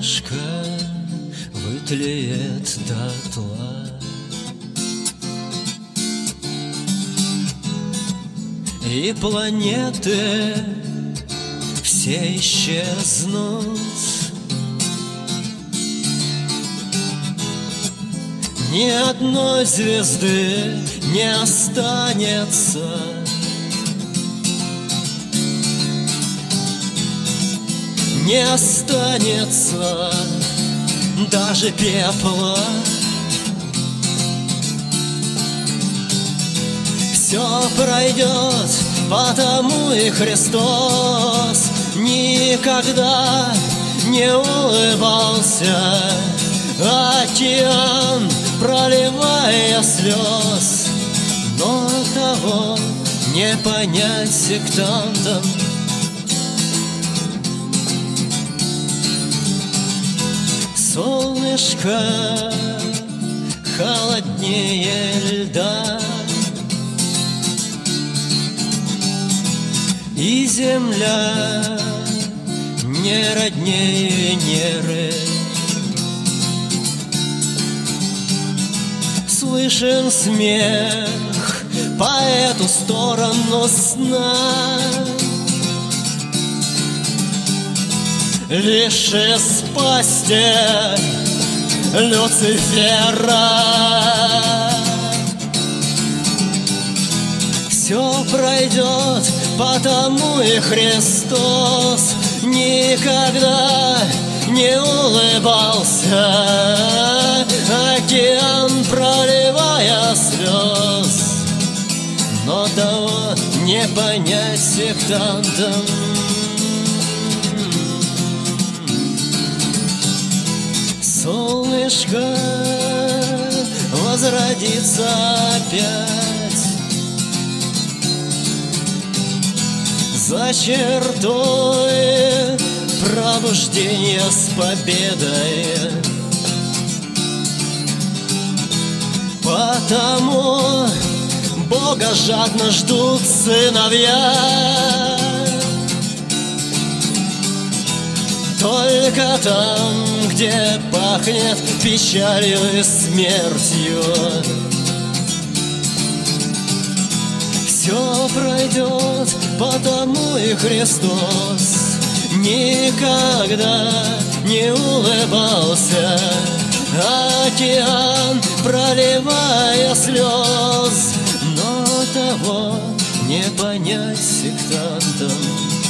Солнышко вытлеет дотла, и планеты все исчезнут. Ни одной звезды не останется, не останется даже пепла. Все пройдет, потому и Христос никогда не улыбался. Океан, проливая слез, но того не понять сектантам. Солнышко холоднее льда, и земля не роднее Венеры. Слышен смех по эту сторону сна, лишь из пасти Люцифера. Все пройдет, потому и Христос никогда не улыбался. Океан, проливая слез, но того не понять сектантам. Солнышко возродится опять за чертой пробуждения с победой. Потому Бога жадно ждут сыновья. Только там, где пахнет печалью и смертью, все пройдет, потому и Христос никогда не улыбался. Океан, проливая слез, но того не понять сектантам.